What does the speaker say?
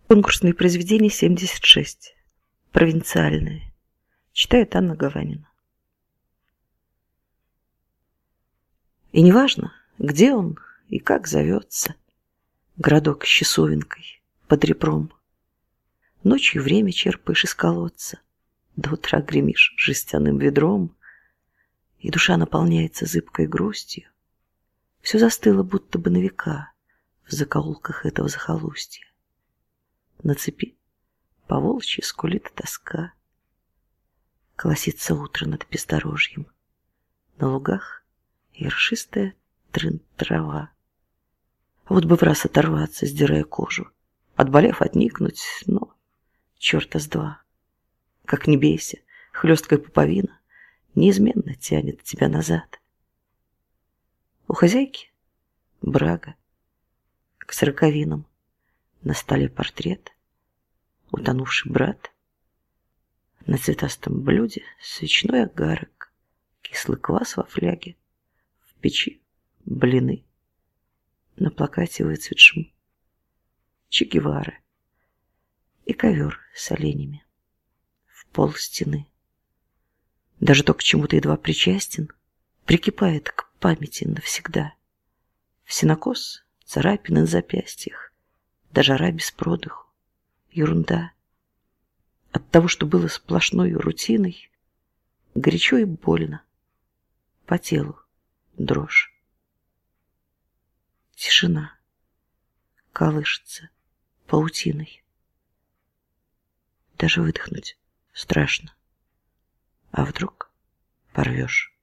Конкурсные произведения 76. Провинциальные. Читает Анна Гаванина. И неважно, где он и как зовется, городок с часовенкой под ребром. Ночью время черпаешь из колодца, до утра гремишь жестяным ведром, и душа наполняется зыбкой грустью. Все застыло будто бы на века в закоулках этого захолустья. На цепи по-волчьи скулит тоска. Колосится утро над бездорожьем. На лугах ершистая трава. Вот бы враз оторваться, сдирая кожу, отболев отникнуть, но черта с два. Как не бейся, хлесткая пуповина неизменно тянет тебя назад. У хозяйки брага, к сороковинам, на столе портрет, утонувший брат, на цветастом блюде свечной огарок, кислый квас во фляге, в печи блины, на плакате выцветшем Че Гевара и ковер с оленями в пол стены. Даже то, к чему ты едва причастен, прикипает к памяти навсегда. В сенокос, царапины на запястьях, да жара без продыху, ерунда. От того, что было сплошной рутиной, горячо и больно, по телу дрожь. Тишина колышется паутиной. Даже выдохнуть страшно. А вдруг порвешь?